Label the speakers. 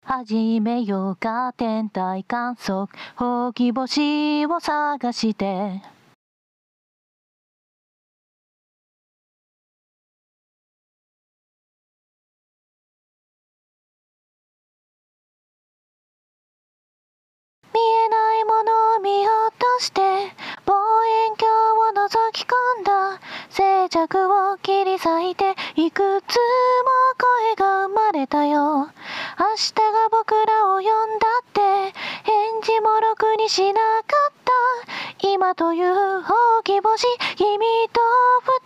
Speaker 1: 始めようか天体観測、ほうき星を探して。見えないものを見落として望遠鏡を覗き込んだ。静寂を切り裂いていくつも声が生まれたよ。明日が僕らを呼んだって返事もろくにしなかった。今というほうき星、君と二